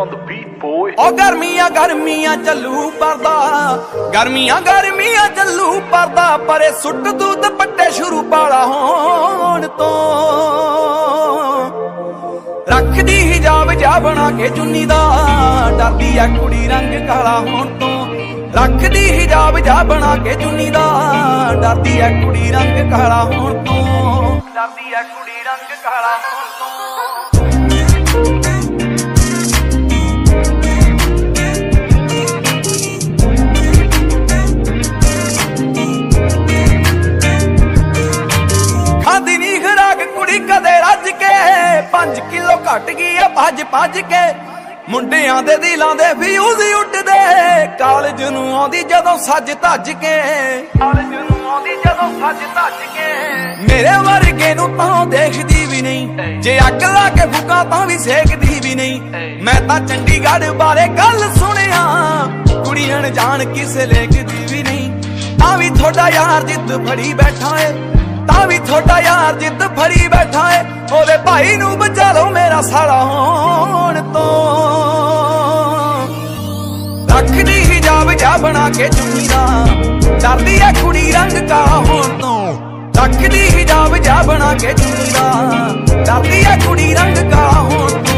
on the beat, boy. ओ गर्मियां गर्मियां चलू परदा, गर्मियां गर्मियां चलू परदा, परे सुट दूध पट्टे शुरू पाला होण तो रखदी हिजाब जा बना के चुन्नी दा, डरदी है कुड़ी रंग काला होण तो रखदी हिजाब जा बना के चुन्नी दा, डरदी है कुड़ी रंग काला होण तो डरदी है कुड़ी रंग काला होण तो। कदे रज के 5 किलो घट गई है भज भज के, मुंडियां दे दिलां दे फ्यूज उठदे, कालज नूं आउंदी जदों सज धज के, कालज नूं आउंदी जदों सज धज के। मेरे वर्गे नूं तां देखदी भी नहीं, जे अग ला के फुका तां भी सेकदी भी नहीं। मैं तां चंडीगढ़ बारे गल सुनिया, कुड़ी अनजान किसे लेकदी भी नहीं। तां भी थोड़ा यार जिद फड़ी बैठा है, तां भी थोड़ा यार जिद फड़ी बैठा है, ओदे भाई नूं बचा लो मेरा साला होण तो। रखदी हिजाब जा बना के चुन्नी दा, डरदी है कुड़ी रंग काला होण तो रखदी हिजाब जा बना के चुन्नी दा, डरदी है कुड़ी रंग काला होण तो।